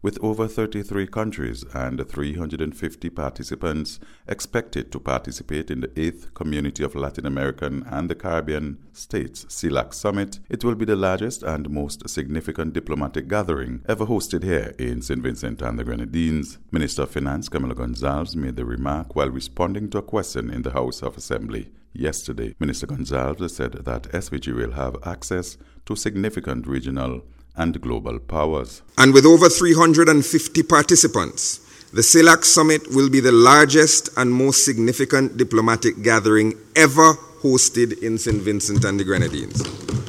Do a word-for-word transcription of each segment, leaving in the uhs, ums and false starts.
with over thirty-three countries and three hundred fifty participants expected to participate in the eighth Community of Latin American and the Caribbean States CELAC Summit. It will be the largest and most significant diplomatic gathering ever hosted here in Saint Vincent and the Grenadines. Minister of Finance Camilo Gonzalez made the remark while responding to a question in the House of Assembly yesterday. Minister Gonzalez said that S V G will have access to significant regional and global powers. And with over three hundred fifty participants, the CELAC Summit will be the largest and most significant diplomatic gathering ever hosted in Saint Vincent and the Grenadines.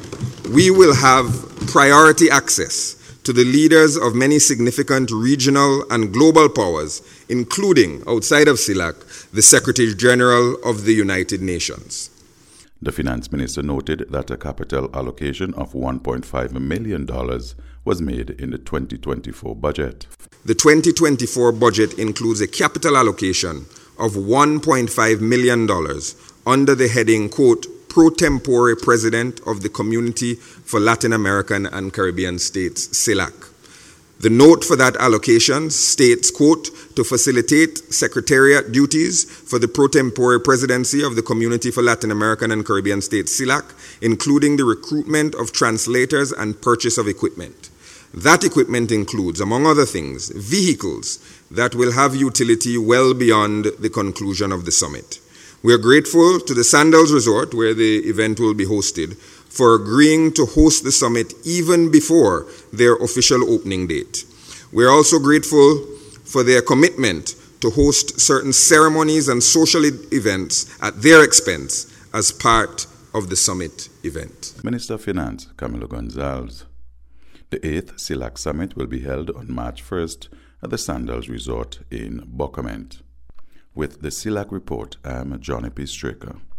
We will have priority access to the leaders of many significant regional and global powers, including, outside of CELAC, the Secretary General of the United Nations. The finance minister noted that a capital allocation of one point five million dollars was made in the twenty twenty-four budget. The twenty twenty-four budget includes a capital allocation of one point five million dollars under the heading, quote, Pro Tempore President of the Community for Latin American and Caribbean States, CELAC. The note for that allocation states, quote, to facilitate secretariat duties for the pro tempore presidency of the Community for Latin American and Caribbean States, CELAC, including the recruitment of translators and purchase of equipment. That equipment includes, among other things, vehicles that will have utility well beyond the conclusion of the summit. We are grateful to the Sandals Resort, where the event will be hosted, for agreeing to host the summit even before their official opening date. We are also grateful for their commitment to host certain ceremonies and social events at their expense as part of the summit event. Minister of Finance Camilo Gonzalez. The eighth CELAC Summit will be held on March first at the Sandals Resort in Bocaement. With the CELAC report, I am Johnny P. Straker.